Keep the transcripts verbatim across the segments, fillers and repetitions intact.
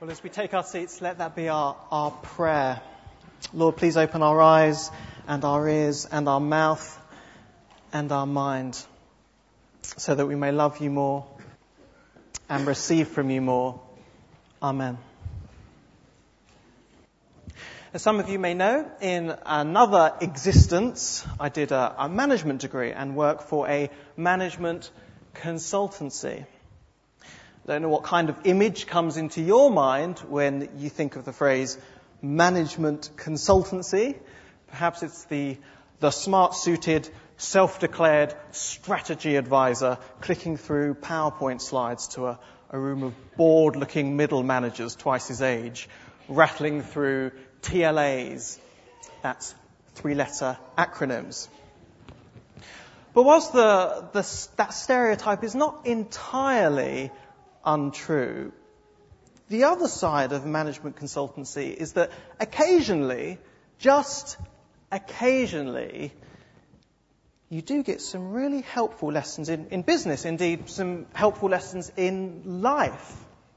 Well, as we take our seats, let that be our, our prayer. Lord, please open our eyes and our ears and our mouth and our mind so that we may love you more and receive from you more. Amen. As some of you may know, in another existence, I did a, a management degree and work for a management consultancy. I don't know what kind of image comes into your mind when you think of the phrase management consultancy. Perhaps it's the the smart-suited, self-declared strategy advisor clicking through PowerPoint slides to a, a room of bored-looking middle managers twice his age, rattling through T L As. That's three-letter acronyms. But whilst the, the, that stereotype is not entirely untrue, the other side of management consultancy is that occasionally, just occasionally, you do get some really helpful lessons in, in business, indeed some helpful lessons in life.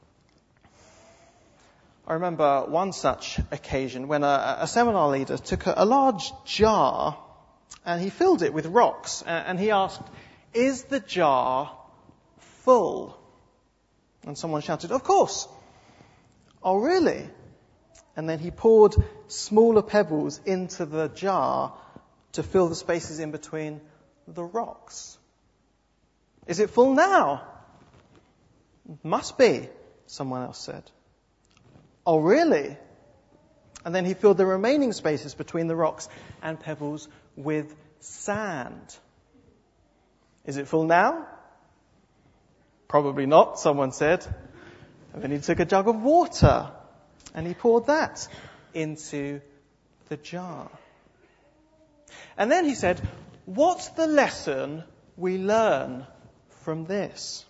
I remember one such occasion when a, a seminar leader took a, a large jar and he filled it with rocks, and, and he asked, "Is the jar full?" And someone shouted, "Of course." "Oh, really?" And then he poured smaller pebbles into the jar to fill the spaces in between the rocks. "Is it full now?" "Must be," someone else said. "Oh, really?" And then he filled the remaining spaces between the rocks and pebbles with sand. "Is it full now?" "Probably not," someone said. And then he took a jug of water and he poured that into the jar. And then he said, "What's the lesson we learn from this?"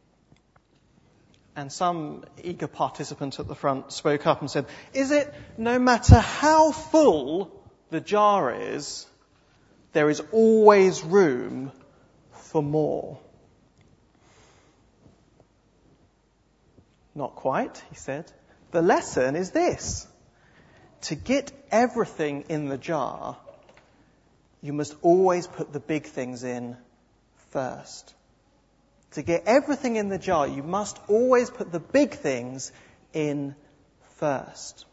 And some eager participant at the front spoke up and said, "Is it no matter how full the jar is, there is always room for more?" "Not quite," he said. "The lesson is this. To get everything in the jar, you must always put the big things in first. To get everything in the jar, you must always put the big things in first."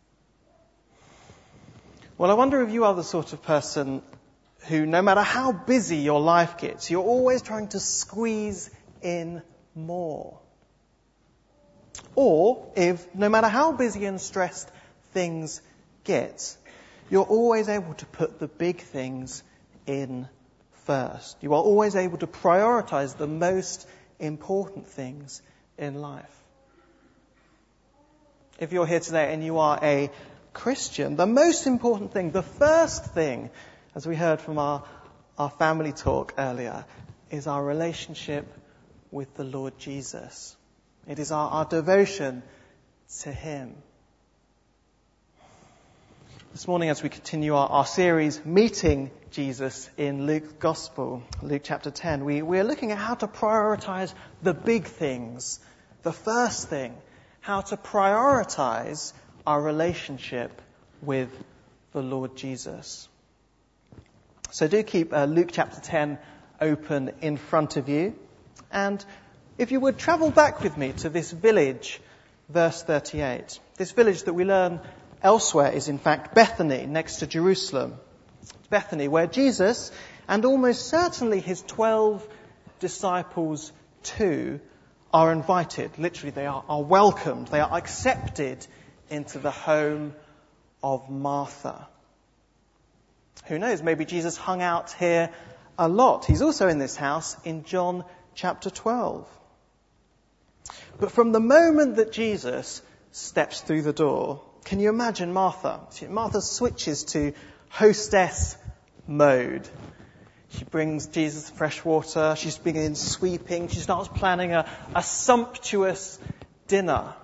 Well, I wonder if you are the sort of person who, no matter how busy your life gets, you're always trying to squeeze in more. Or if, no matter how busy and stressed things get, you're always able to put the big things in first. You are always able to prioritize the most important things in life. If you're here today and you are a Christian, the most important thing, the first thing, as we heard from our, our family talk earlier, is our relationship with the Lord Jesus. It is our, our devotion to Him. This morning, as we continue our, our series, Meeting Jesus in Luke's Gospel, Luke chapter ten, we, we are looking at how to prioritize the big things. The first thing, how to prioritize our relationship with the Lord Jesus. So do keep uh, Luke chapter ten open in front of you. And if you would travel back with me to this village, verse thirty-eight. This village that we learn elsewhere is in fact Bethany, next to Jerusalem. Bethany, where Jesus, and almost certainly his twelve disciples too, are invited. Literally, they are, are welcomed. They are accepted into the home of Martha. Who knows, maybe Jesus hung out here a lot. He's also in this house in John chapter twelve. But from the moment that Jesus steps through the door, can you imagine Martha? Martha switches to hostess mode. She brings Jesus fresh water. She's begins sweeping. She starts planning a, a sumptuous dinner.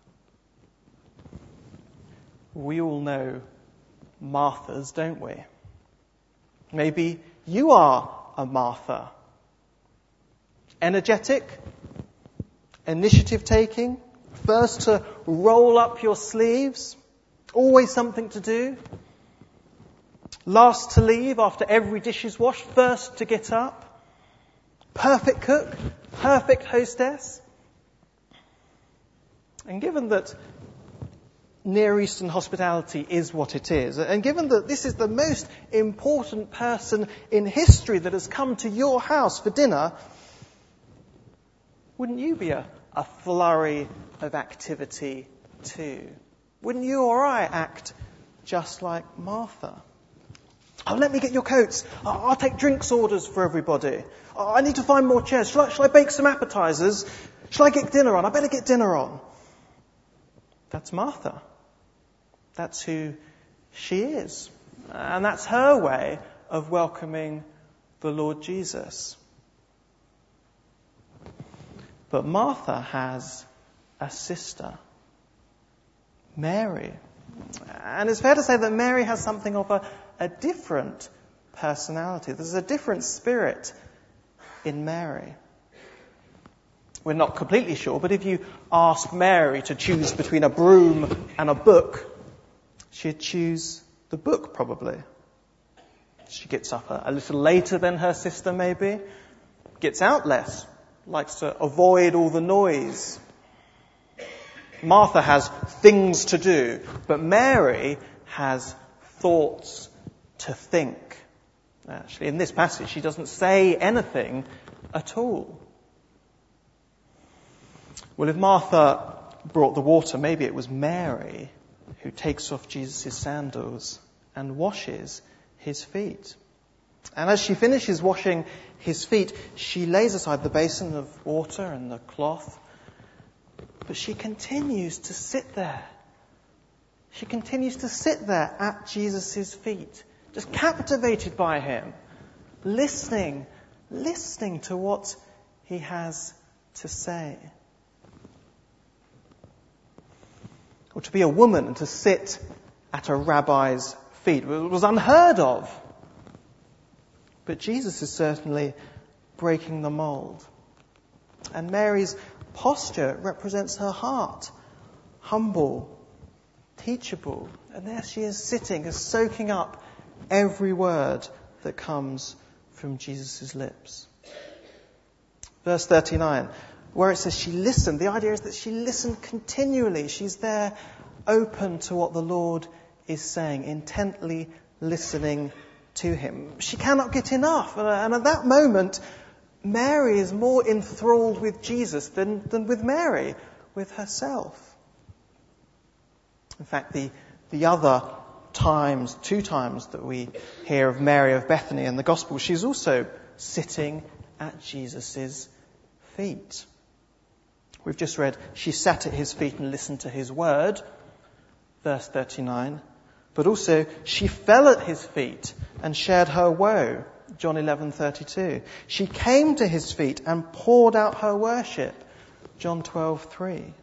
We all know Marthas, don't we? Maybe you are a Martha. Energetic, initiative-taking, First to roll up your sleeves, always something to do. Last to leave after every dish is washed, first to get up. Perfect cook, perfect hostess. And given that Near Eastern hospitality is what it is, and given that this is the most important person in history that has come to your house for dinner, wouldn't you be a, a flurry of activity too? Wouldn't you or I act just like Martha? Oh, let me get your coats. Oh, I'll take drinks orders for everybody. Oh, I need to find more chairs. Shall I, shall I bake some appetizers? Shall I get dinner on? I better get dinner on. That's Martha. That's who she is. And that's her way of welcoming the Lord Jesus. But Martha has a sister, Mary. And it's fair to say that Mary has something of a, a different personality. There's a different spirit in Mary. We're not completely sure, but if you ask Mary to choose between a broom and a book, she'd choose the book probably. She gets up a, a little later than her sister maybe, gets out less, likes to avoid all the noise. Martha has things to do, but Mary has thoughts to think. Actually, in this passage, she doesn't say anything at all. Well, if Martha brought the water, maybe it was Mary who takes off Jesus' sandals and washes his feet. And as she finishes washing his feet, she lays aside the basin of water and the cloth. But she continues to sit there. She continues to sit there at Jesus' feet, just captivated by him, listening, listening to what he has to say. Or to be a woman and to sit at a rabbi's feet was unheard of. But Jesus is certainly breaking the mold. And Mary's posture represents her heart, humble, teachable. And there she is sitting, soaking up every word that comes from Jesus' lips. Verse thirty-nine, where it says she listened, the idea is that she listened continually. She's there open to what the Lord is saying, intently listening to him. She cannot get enough. And at that moment, Mary is more enthralled with Jesus than, than with Mary, with herself. In fact, the, the other times, two times that we hear of Mary of Bethany in the Gospel, she's also sitting at Jesus' feet. We've just read, she sat at his feet and listened to his word, verse thirty-nine. But also, she fell at his feet and shared her woe, John eleven thirty-two. She came to his feet and poured out her worship, John twelve three.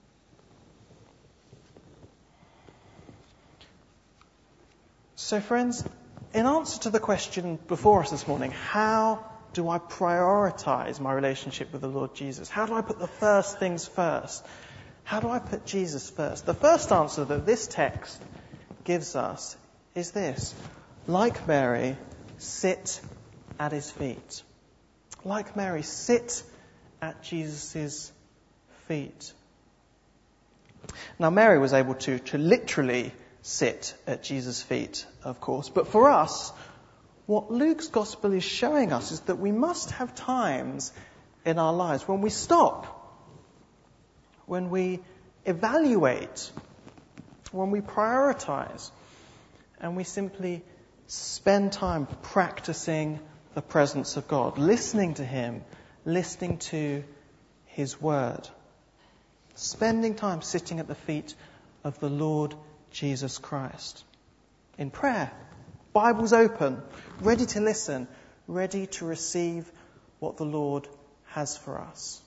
So friends, in answer to the question before us this morning, how do I prioritize my relationship with the Lord Jesus? How do I put the first things first? How do I put Jesus first? The first answer that this text gives us is this. Like Mary, sit at his feet. Like Mary, sit at Jesus' feet. Now, Mary was able to, to literally sit at Jesus' feet, of course. But for us, what Luke's gospel is showing us is that we must have times in our lives when we stop, when we evaluate, when we prioritize, and we simply spend time practicing the presence of God, listening to him, listening to his word, spending time sitting at the feet of the Lord Jesus Christ in prayer, Bibles open, ready to listen, ready to receive what the Lord has for us.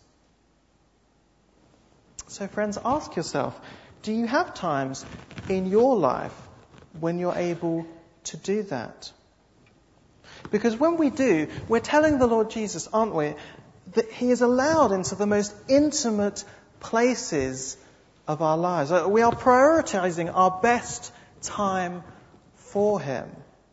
So friends, ask yourself, do you have times in your life when you're able to do that? Because when we do, we're telling the Lord Jesus, aren't we, that he is allowed into the most intimate places of our lives. We are prioritizing our best time for him.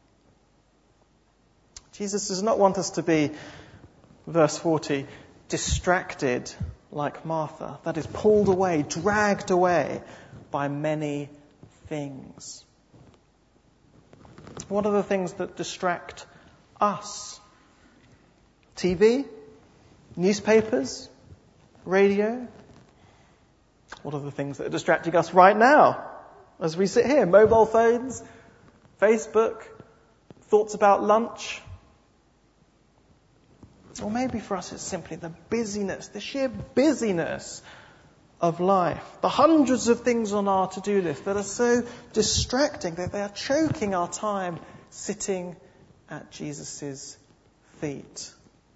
Jesus does not want us to be, verse forty, distracted like Martha. That is, pulled away, dragged away by many things. What are the things that distract us? T V? Newspapers? Radio? What are the things that are distracting us right now as we sit here? Mobile phones? Facebook? Thoughts about lunch? Or maybe for us it's simply the busyness, the sheer busyness of life. The hundreds of things on our to-do list that are so distracting that they are choking our time sitting at Jesus' feet.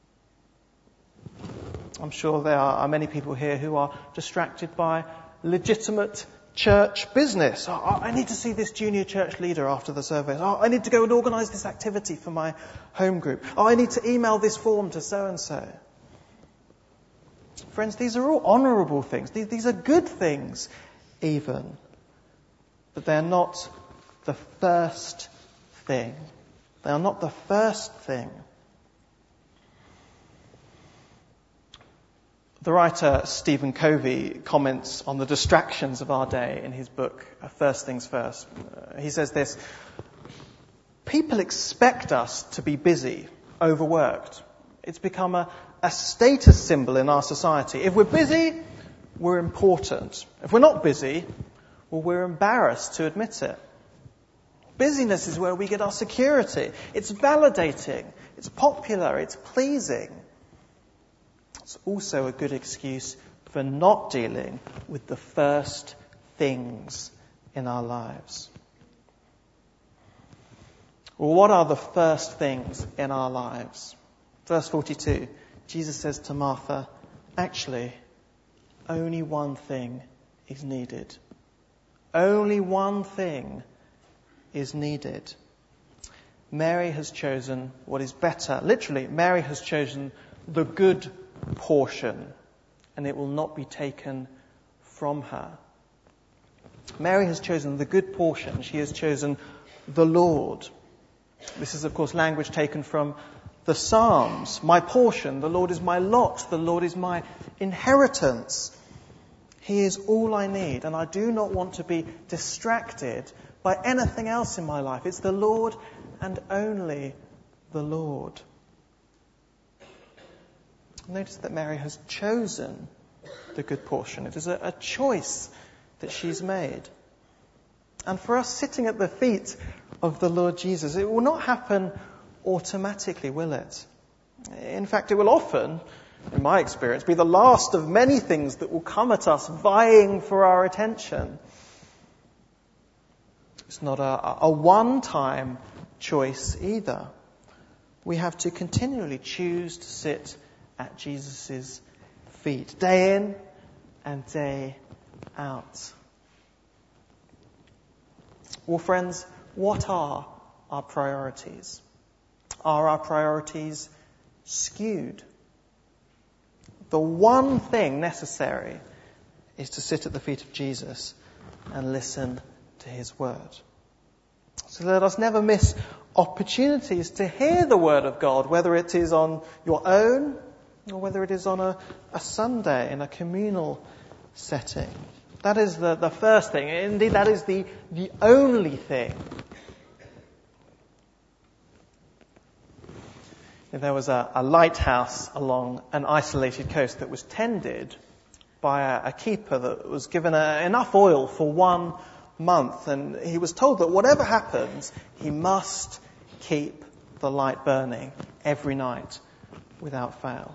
I'm sure there are many people here who are distracted by legitimate church business. Oh, I need to see this junior church leader after the service. Oh, I need to go and organise this activity for my home group. Oh, I need to email this form to so-and-so. Friends, these are all honourable things. These, these are good things, even. But they're not the first thing. They are not the first thing. The writer Stephen Covey comments on the distractions of our day in his book, First Things First. Uh, he says this: people expect us to be busy, overworked. It's become a, a status symbol in our society. If we're busy, we're important. If we're not busy, well, we're embarrassed to admit it. Busyness is where we get our security. It's validating. It's popular. It's pleasing. It's also a good excuse for not dealing with the first things in our lives. Well, what are the first things in our lives? Verse forty-two, Jesus says to Martha, actually, only one thing is needed. Only one thing is needed. Mary has chosen what is better. Literally, Mary has chosen the good portion, and it will not be taken from her. Mary has chosen the good portion. She has chosen the Lord. This is, of course, language taken from the Psalms. My portion, the Lord is my lot, the Lord is my inheritance. He is all I need, and I do not want to be distracted by anything else in my life. It's the Lord and only the Lord. Notice that Mary has chosen the good portion. It is a, a choice that she's made. And for us sitting at the feet of the Lord Jesus, it will not happen automatically, will it? In fact, it will often, in my experience, be the last of many things that will come at us vying for our attention. It's not a, a one-time choice either. We have to continually choose to sit at Jesus' feet, day in and day out. Well, friends, what are our priorities? Are our priorities skewed? The one thing necessary is to sit at the feet of Jesus and listen to his word. So let us never miss opportunities to hear the word of God, whether it is on your own or whether it is on a, a Sunday in a communal setting. That is the, the first thing. Indeed, that is the, the only thing. There was a, a lighthouse along an isolated coast that was tended by a, a keeper that was given a, enough oil for one month. And he was told that whatever happens, he must keep the light burning every night without fail.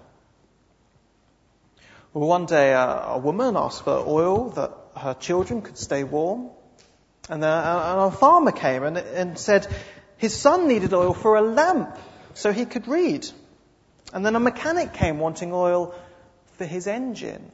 Well, one day a, a woman asked for oil that her children could stay warm. And a, a, a farmer came and, and said his son needed oil for a lamp so he could read. And then a mechanic came wanting oil for his engine.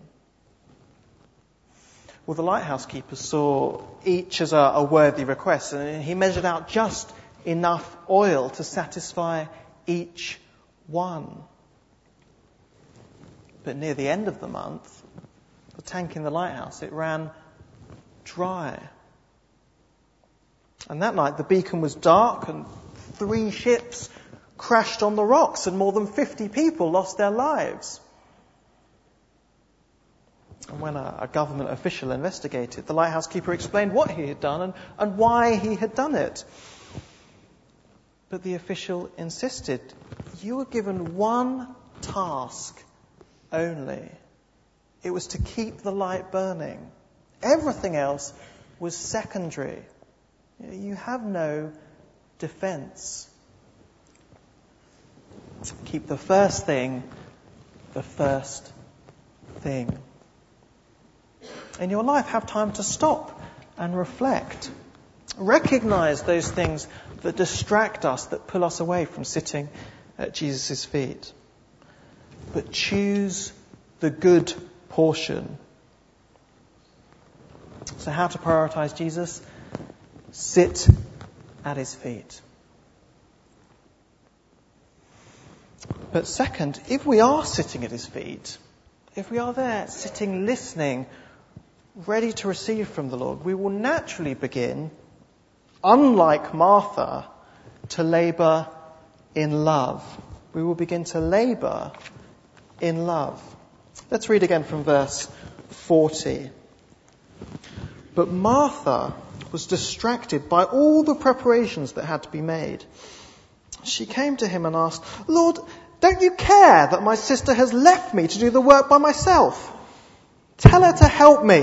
Well, the lighthouse keeper saw each as a, a worthy request, and he measured out just enough oil to satisfy each one. But near the end of the month, The tank in the lighthouse, it ran dry. And that night the beacon was dark and three ships crashed on the rocks and more than fifty people lost their lives. And when a, a government official investigated, the lighthouse keeper explained what he had done and, and why he had done it. But the official insisted, you were given one task only. It was to keep the light burning. Everything else was secondary. You have no defense. Keep the first thing the first thing. In your life, have time to stop and reflect. Recognize those things that distract us, that pull us away from sitting at Jesus' feet. But choose the good portion. So how to prioritize Jesus? Sit at his feet. But second, if we are sitting at his feet, if we are there sitting, listening, ready to receive from the Lord, we will naturally begin, unlike Martha, to labour in love. We will begin to labour in love. Let's read again from verse forty. But Martha was distracted by all the preparations that had to be made. She came to him and asked, Lord, don't you care that my sister has left me to do the work by myself? Tell her to help me.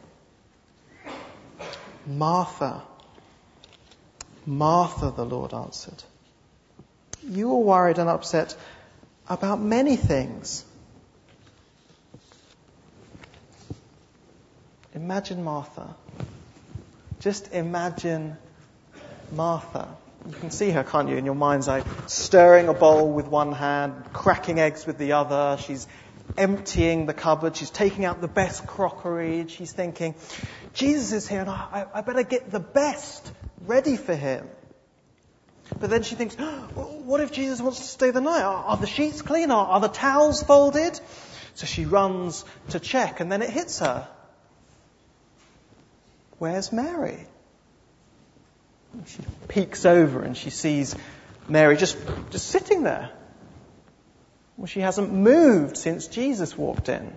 Martha, Martha, the Lord answered, you are worried and upset about many things. Imagine Martha. Just imagine Martha. You can see her, can't you, in your mind's eye, stirring a bowl with one hand, cracking eggs with the other. She's emptying the cupboard. She's taking out the best crockery. She's thinking, Jesus is here and I, I better get the best ready for him. But then she thinks, oh, what if Jesus wants to stay the night? Are, are the sheets clean? Are, are the towels folded? So she runs to check and then it hits her. Where's Mary? She peeks over and she sees Mary just, just sitting there. Well, she hasn't moved since Jesus walked in.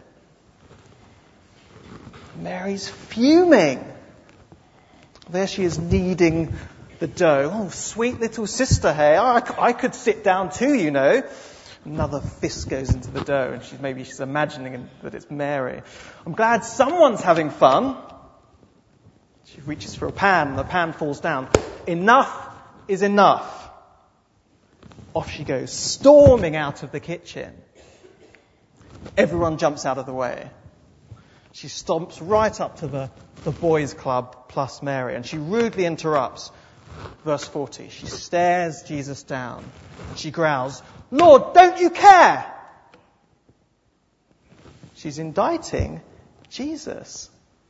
Mary's fuming. There she is kneading the dough. Oh, sweet little sister, hey, I, I could sit down too, you know. Another fist goes into the dough and she's maybe she's imagining that it's Mary. I'm glad someone's having fun. She reaches for a pan and the pan falls down. Enough is enough. Off she goes, storming out of the kitchen. Everyone jumps out of the way. She stomps right up to the, the boys' club plus Mary and she rudely interrupts. Verse forty, she stares Jesus down. She growls, Lord, don't you care? She's indicting Jesus.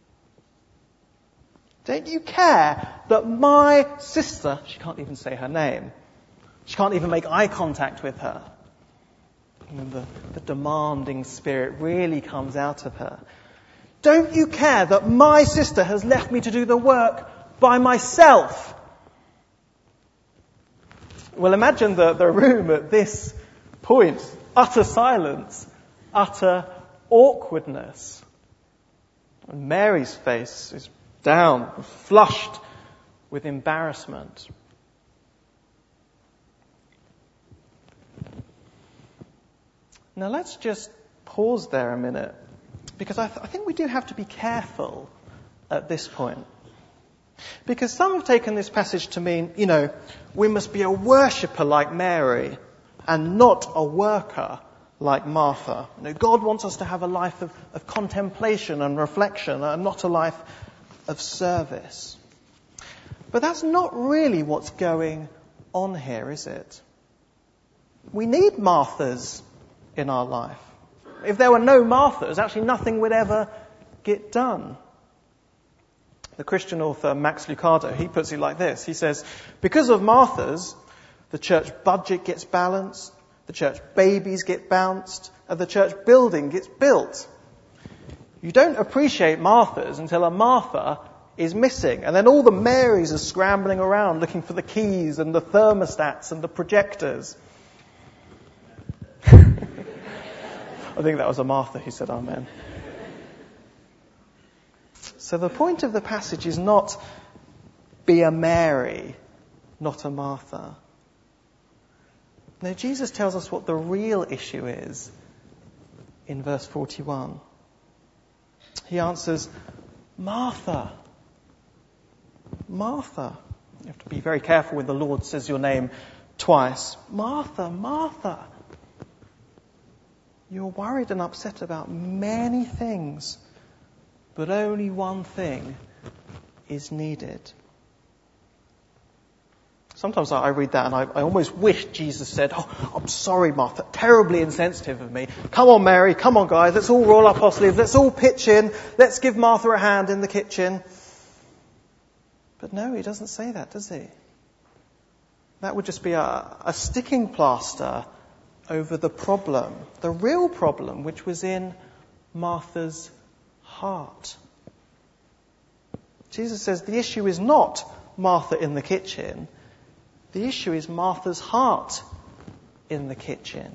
Don't you care that my sister, she can't even say her name, she can't even make eye contact with her. And the, the demanding spirit really comes out of her. Don't you care that my sister has left me to do the work by myself? Well, imagine the, the room at this point. Utter silence, utter awkwardness. And Mary's face is down, flushed with embarrassment. Now let's just pause there a minute, because I, th- I think we do have to be careful at this point. Because some have taken this passage to mean, you know, we must be a worshipper like Mary and not a worker like Martha. You know, God wants us to have a life of, of contemplation and reflection and not a life of service. But that's not really what's going on here, is it? We need Marthas in our life. If there were no Marthas, actually nothing would ever get done. The Christian author Max Lucado, he puts it like this. He says, because of Marthas, the church budget gets balanced, the church babies get bounced, and the church building gets built. You don't appreciate Martha's until a Martha is missing. And then all the Marys are scrambling around looking for the keys and the thermostats and the projectors. I think that was a Martha who said amen. So the point of the passage is not be a Mary, not a Martha. No, Jesus tells us what the real issue is in verse forty-one. He answers, Martha, Martha. You have to be very careful when the Lord says your name twice. Martha, Martha. You're worried and upset about many things, but only one thing is needed. Sometimes I read that and I, I almost wish Jesus said, oh, I'm sorry, Martha, terribly insensitive of me. Come on, Mary, come on, guys, let's all roll up our sleeves, let's all pitch in, let's give Martha a hand in the kitchen. But no, he doesn't say that, does he? That would just be a, a sticking plaster over the problem, the real problem, which was in Martha's heart. Jesus says the issue is not Martha in the kitchen. The issue is Martha's heart in the kitchen.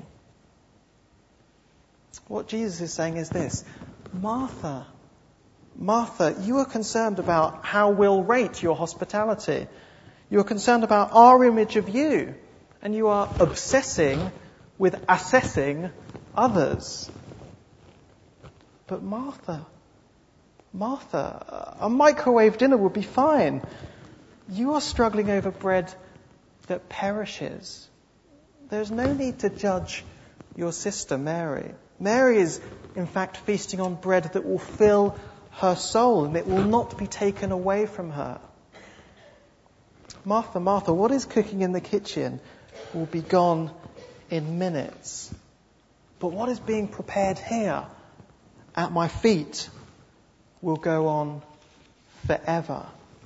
What Jesus is saying is this: Martha, Martha, you are concerned about how we'll rate your hospitality. You are concerned about our image of you, and you are obsessing with assessing others. But Martha, Martha, a microwave dinner would be fine. You are struggling over bread that perishes. There's no need to judge your sister Mary. Mary is, in fact, feasting on bread that will fill her soul and it will not be taken away from her. Martha, Martha, what is cooking in the kitchen will be gone in minutes. But what is being prepared here at my feet will go on forever.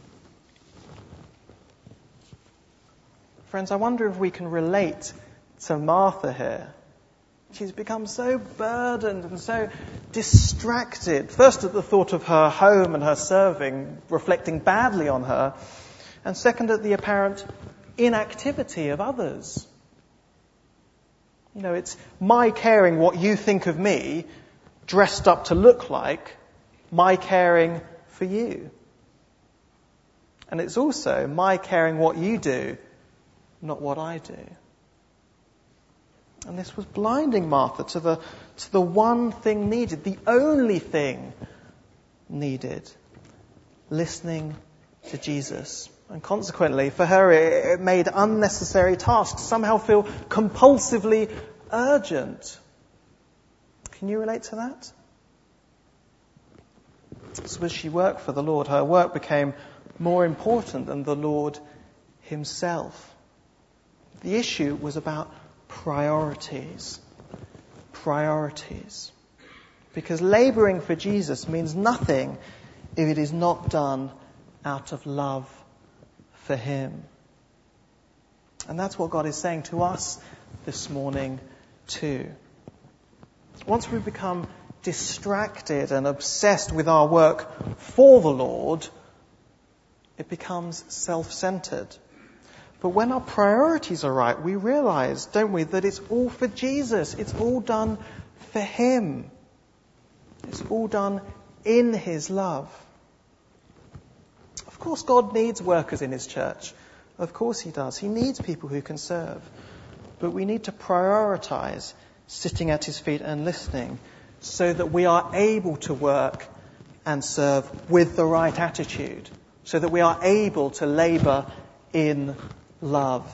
Friends, I wonder if we can relate to Martha here. She's become so burdened and so distracted. First at the thought of her home and her serving reflecting badly on her. And second at the apparent inactivity of others. You know, it's my caring what you think of me dressed up to look like my caring for you. And it's also my caring what you do, not what I do. And this was blinding Martha to the, to the one thing needed, the only thing needed, listening to Jesus. And consequently, for her, it made unnecessary tasks somehow feel compulsively urgent. Can you relate to that? So as she worked for the Lord, her work became more important than the Lord himself. The issue was about priorities. Priorities. Because labouring for Jesus means nothing if it is not done out of love for him. And that's what God is saying to us this morning too. Once we become distracted and obsessed with our work for the Lord, it becomes self-centered. But when our priorities are right, we realize, don't we, that it's all for Jesus. It's all done for him. It's all done in his love. Of course, God needs workers in his church. Of course he does. He needs people who can serve. But we need to prioritize sitting at his feet and listening so that we are able to work and serve with the right attitude. So that we are able to labour in love.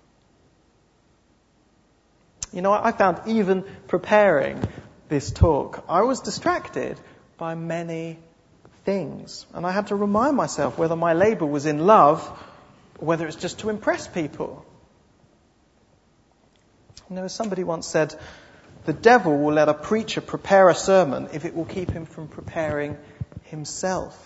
You know, I found even preparing this talk, I was distracted by many things. And I had to remind myself whether my labour was in love or whether it's just to impress people. You know, as somebody once said, the devil will let a preacher prepare a sermon if it will keep him from preparing himself.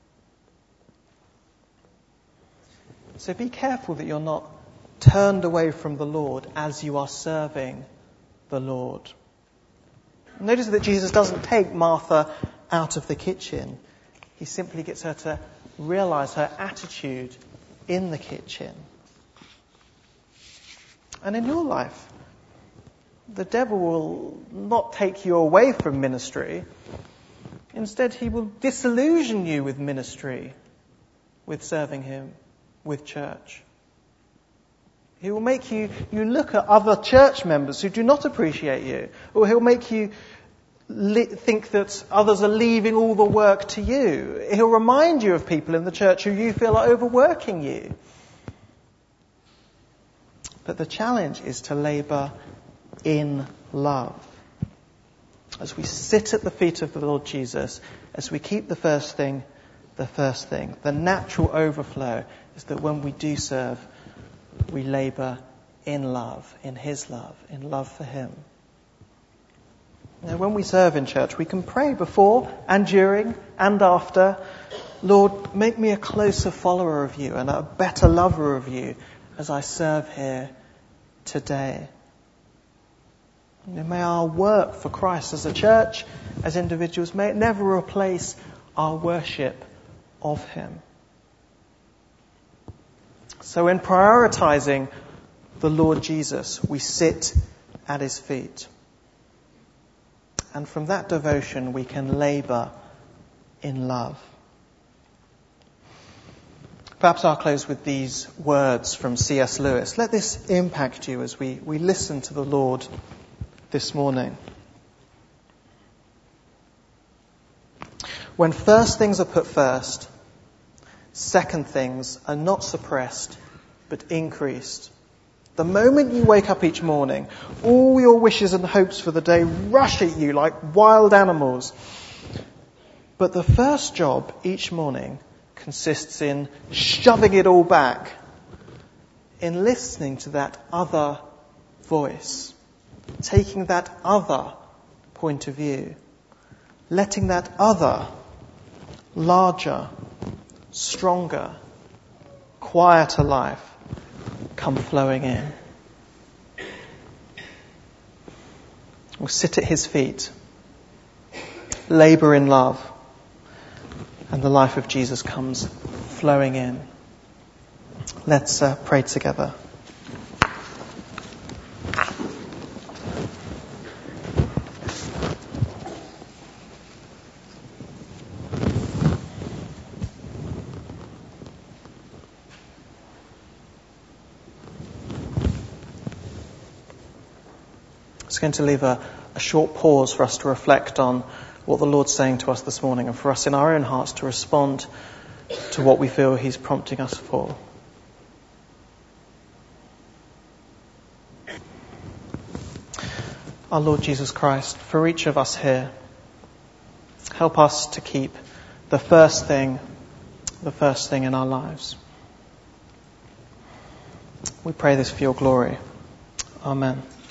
So be careful that you're not turned away from the Lord as you are serving the Lord. Notice that Jesus doesn't take Martha out of the kitchen. He simply gets her to realize her attitude in the kitchen. And in your life, the devil will not take you away from ministry. Instead, he will disillusion you with ministry, with serving him, with church. He will make you, you look at other church members who do not appreciate you. Or he'll make you li- think that others are leaving all the work to you. He'll remind you of people in the church who you feel are overworking you. But the challenge is to labour in love. As we sit at the feet of the Lord Jesus, as we keep the first thing the first thing, the natural overflow is that when we do serve, we labour in love, in his love, in love for him. Now, when we serve in church, we can pray before and during and after, Lord, make me a closer follower of you and a better lover of you as I serve here today. May our work for Christ as a church, as individuals, may it never replace our worship of him. So in prioritizing the Lord Jesus, we sit at his feet. And from that devotion, we can labour in love. Perhaps I'll close with these words from C S Lewis. Let this impact you as we, we listen to the Lord this morning. When first things are put first, second things are not suppressed, but increased. The moment you wake up each morning, all your wishes and hopes for the day rush at you like wild animals. But the first job each morning consists in shoving it all back, in listening to that other voice, taking that other point of view, letting that other, larger, stronger, quieter life come flowing in. We'll sit at his feet, labour in love, and the life of Jesus comes flowing in. Let's uh, pray together. It's going to leave a, a short pause for us to reflect on what the Lord's saying to us this morning, and for us in our own hearts to respond to what we feel he's prompting us for. Our Lord Jesus Christ, for each of us here, help us to keep the first thing, the first thing in our lives. We pray this for your glory. Amen.